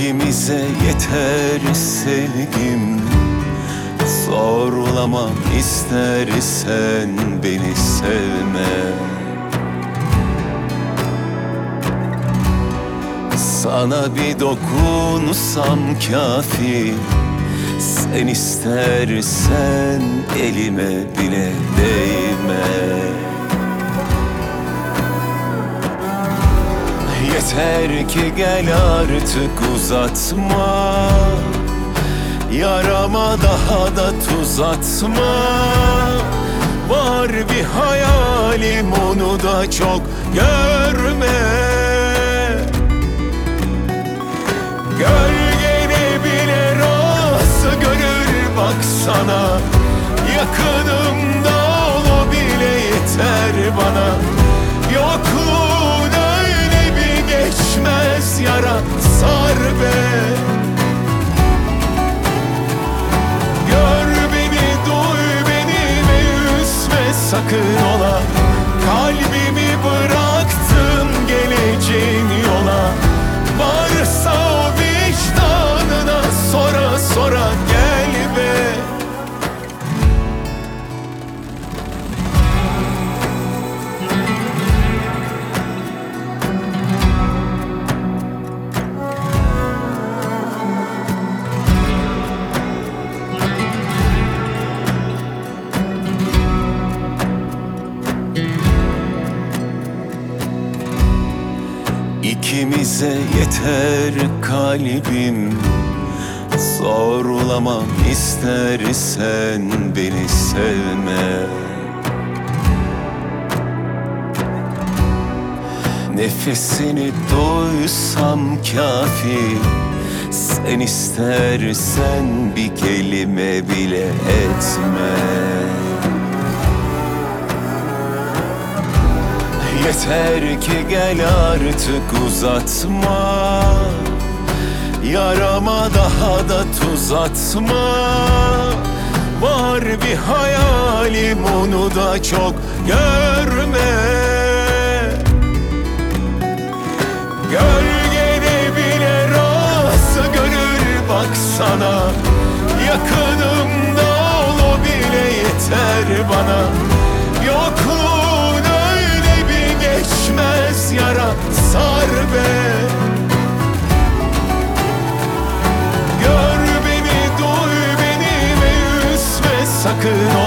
İkimize yeter sevgim, zorlamam istersen beni sevme. Sana bir dokunsam kafi, sen istersen elime bile değme. Yeter ki gel artık uzatma, yarama daha da tuz atma. Var bir hayalim, onu da çok görme. Gölgene bile razı görür baksana, yakınımda ol o bile yeter bana. Yokluğun öyle bir geçmez yara, sar be. Gör beni, duy beni ve üzme sakın ola. Kalbimi bıraktım geleceğin yola. Varsa o vicdanına sora sora gel be. İkimize yeter kalbim, zorlamam istersen beni sevme. Nefesini duysam kafi, sen istersen bir kelime bile etme. Yeter ki gel artık uzatma, yarama daha da tuz atma. Var bir hayalim, onu da çok görme. Gölgene bile razı görür baksana, yakınımda ol o bile yeter bana. Yokluğun öyle bir geçmez yara, sar be. Gör beni, duy beni ve üzme sakın